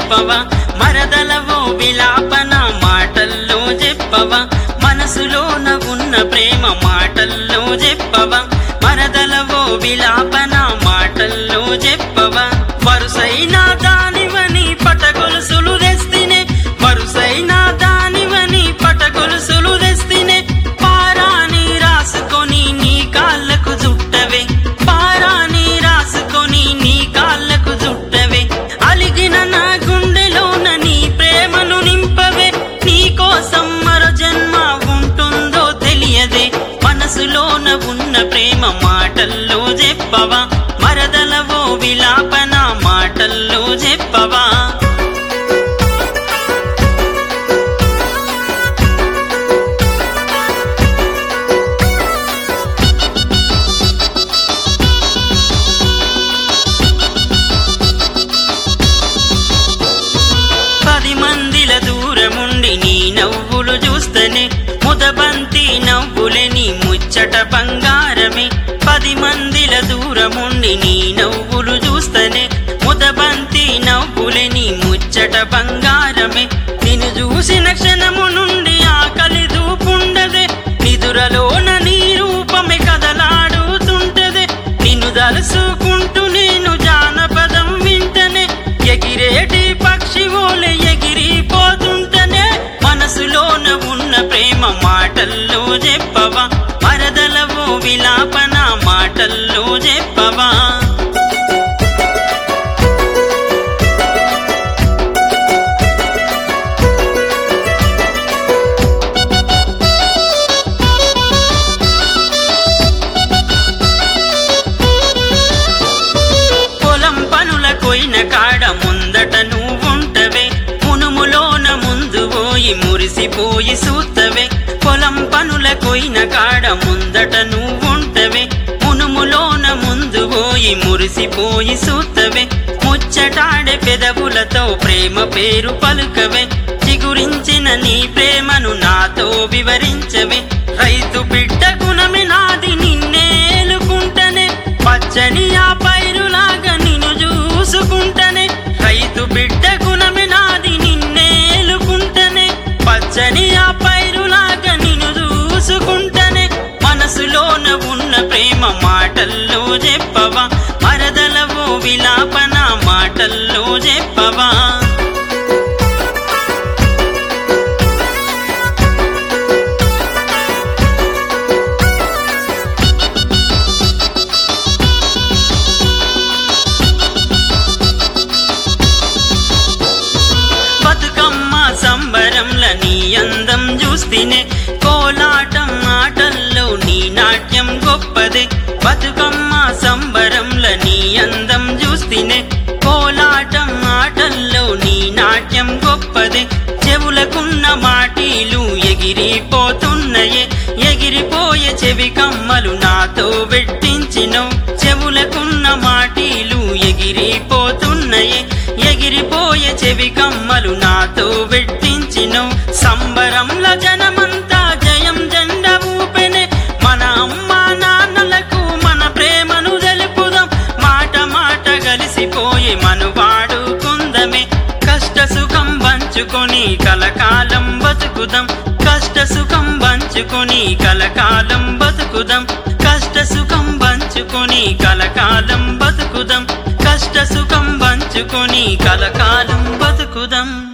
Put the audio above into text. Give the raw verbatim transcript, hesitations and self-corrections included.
చెప్పవా మరదలవో విలాపన మాటల్లో చెప్పవా మనసులోన ఉన్న ప్రేమ మాటల్లో చెప్పవా మరదలవో విలాపన మాటల్లో చెప్పవా వరుసైన దానివని పటగొలుసులు తెస్తినే వరుసైన దానివని పటగొలుసులు తెస్తినే పారాని రాసుకొని నీ కాళ్ళకు జుట్టవే పారాని రాసుకొని నీ కాళ్ళకు జుట్టవే అలిగిన నా గుండెలోన నీ ప్రేమను నింపవే నీ కోసం మరో జన్మ ఉంటుందో తెలియదే మనసులోన ఉన్న ప్రేమ మాటల్లో చెప్పవా మరదలవో విలాపన మాటల్లో చెప్పవా పది మందిల దూరముండి నీ నవ్వులు చూస్తనే ముదబంతి నవ్వులే నీ ముచ్చట బంగారమే పది మందిల దూరముండి నీ నవ్వులు చూస్తనే ముదబంతి నవ్వులే నీ ముచ్చట బంగారమే నిన్ను చూసిన క్షణము నుండి ఆకలి దూపుండదే నిదురలోన నీ రూపమే కదలాడుతుంటదే నిన్ను దలుసుకుంటూ నేను జానపదం వింటనే ఎగిరేటి పక్షి ఓలే ఎగిరిపోతుంటనే మనసులోన ఉన్న ప్రేమ మాటల్లో చెప్పవా మరదలవో విలాపన మాటల్లో చెప్పవా పొలం పనుల కొయిన కాడ ముందట నువ్వుంటవే మునుములోన ముందు పోయి మురిసిపోయి సూతవే పొలం పనుల కొయిన కాడ ముందట నువ్వుంటవే మునుములోన ముందు పోయి మురిసిపోయి సూతవే ముచ్చటాడే పెదవులతో ప్రేమ పేరు పలుకవే చిగురించిన నీ ప్రేమను నాతో వివరించవే రైతు బిడ్డ గుణమే నాది నిన్నేలుకుంటనే పచ్చని ఆ పైరులాగా నిన్ను చూసుకుంటనే రైతు బిడ్డ గుణమే నాది నిన్నేలుకుంటనే పచ్చని ఆ పైరులాగా నిన్ను చూసుకుంటనే మనసులోన ఉన్న ప్రేమ మాటల్లో చెప్పవా మరదలవో విలాపన మాటల్లో చెప్పవా బతుకమ్మ సంబరంల నీ అందం చూస్తేనే కోలాటం ఆటల్లో నీ నాట్యం గొప్పదే బతుకమ్మ సంబరంల నీ అందం చూస్తేనే కోలాటం ఆటల్లో నీ నాట్యం గొప్పదే చెవులకున్న మాటీలు ఎగిరిపోతున్నాయే ఎగిరిపోయే చెవి కమ్మలు నాతో పెట్టించినవు చెవులకున్న మాటీలు ఎగిరిపోతున్నాయే ఎగిరిపోయే చెవి కమ్మలు నాతో పెట్టించినవు సంబరంల జనమంతా జయం జెండ ఊపెనే మన అమ్మ నాన్నలకు మన ప్రేమను తెలుపుదాం మాట మాట కలిసిపోయే మనువాడుకుందమే కష్ట సుఖం పంచుకొని కలకాలం బతుకుదాం కష్ట సుఖం పంచుకొని కలకాలం బతుకుదాం కష్ట సుఖం పంచుకొని కలకాలం బతుకుదాం కష్ట సుఖం పంచుకొని కలకాలం బతుకుదాం